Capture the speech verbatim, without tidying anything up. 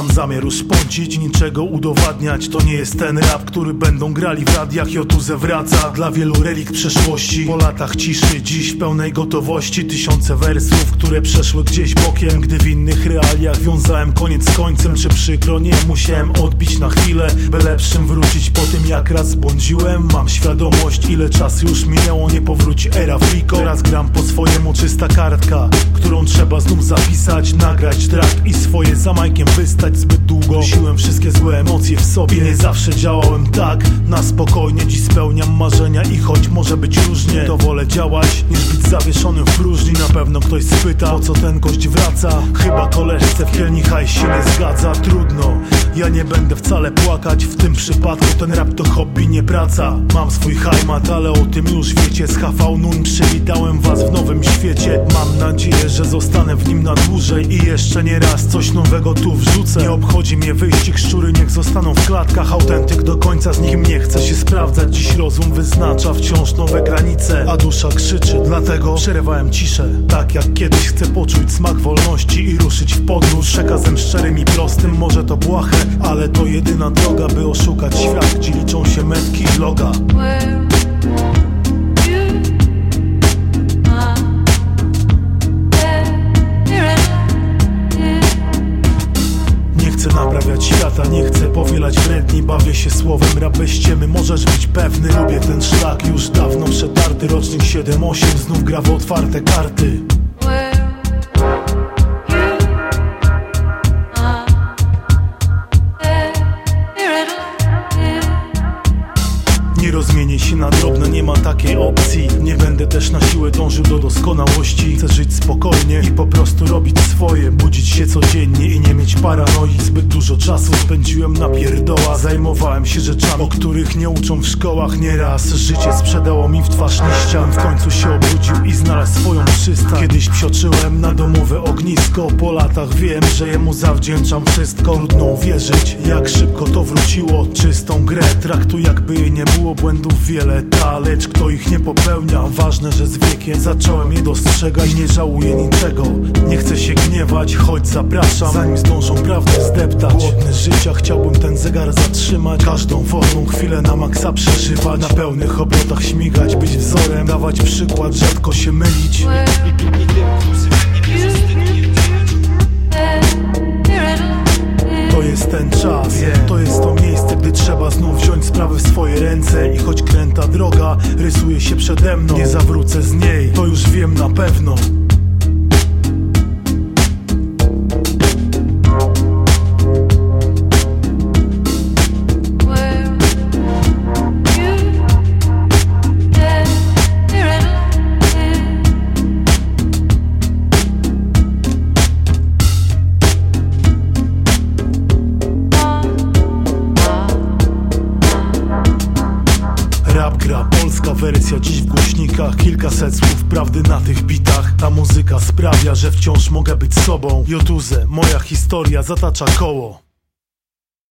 mam zamiar już pącić, niczego udowadniać. To nie jest ten rap, który będą grali w radiach. Jotuze wraca dla wielu relikt przeszłości. Po latach ciszy, dziś w pełnej gotowości. Tysiące wersów, które przeszły gdzieś bokiem, gdy w innych realiach wiązałem koniec z końcem. Czy przykro? Nie, musiałem odbić na chwilę, by lepszym wrócić po tym jak raz zbłądziłem. Mam świadomość, ile czasu już minęło, nie powróci era friko. Teraz gram po swojemu, czysta kartka, którą trzeba znów zapisać, nagrać track i swoje za majkiem wystać. Zbyt długo dusiłem wszystkie złe emocje w sobie, nie zawsze działałem tak na spokojnie. Dziś spełniam marzenia i choć może być różnie, to wolę działać niż być zawieszonym w próżni. Na pewno ktoś spyta, po co ten gość wraca. Chyba koleżce w Kielni hajs się nie zgadza. Trudno, ja nie będę wcale płakać. W tym przypadku ten rap to hobby, nie praca. Mam swój heimat, ale o tym już wiecie. Z H V N U N przywitałem was w nowym świecie. Mam nadzieję, że zostanę w nim na dłużej i jeszcze nie raz coś nowego tu wrzucę. Nie obchodzi mnie wyścig, szczury niech zostaną w klatkach. Autentyk do końca, z nim nie chce się sprawdzać. Dziś rozum wyznacza wciąż nowe granice, a dusza krzyczy, dlatego przerywałem ciszę. Tak jak kiedyś chcę poczuć smak wolności i ruszyć w podróż przekazem szczerym i prostym. Może to błahe, ale to jedyna droga, by oszukać świat, gdzie liczą się metki i loga. Nie chcę naprawiać świata, nie chcę powielać bredni. Bawię się słowem, rap bez ściemy, możesz być pewny. Lubię ten szlak, już dawno przetarty. Rocznik siedem osiem znów gra w otwarte karty. Nie rozmienię się na drobne, nie ma takiej opcji. Nie będę też na siłę dążył do doskonałości. Chcę żyć spokojnie i po prostu robić swoje. Budzić się codziennie i nie mieć paranoi. Zbyt dużo czasu spędziłem na pierdoła. Zajmowałem się rzeczami, o których nie uczą w szkołach nieraz. Życie sprzedało mi w twarz liścia. W końcu się obudził i znalazł swoją przystań. Kiedyś psioczyłem na domowe ognisko. Po latach wiem, że jemu zawdzięczam wszystko. Trudno uwierzyć, jak szybko to wróciło. Czystą grę traktuj, jakby jej nie było. Błędów wiele, ta, lecz kto ich nie popełnia. Ważne, że z wiekiem zacząłem je dostrzegać. Nie żałuję niczego, nie chcę się gniewać, choć zapraszam, zanim zdążą prawdę zdeptać. Głodny życia, chciałbym ten zegar zatrzymać. Każdą wolną chwilę na maksa przeżywać. Na pełnych obrotach śmigać, być wzorem, dawać przykład, rzadko się mylić. To jest ten czas, to jest to miejsce, gdy trzeba znów wziąć sprawy w swoje ręce. I choć kręta droga rysuje się przede mną, nie zawrócę z niej, to już wiem na pewno. Rap gra, polska wersja dziś w głośnikach. Kilkaset słów prawdy na tych bitach. Ta muzyka sprawia, że wciąż mogę być sobą. Jotuze, moja historia zatacza koło.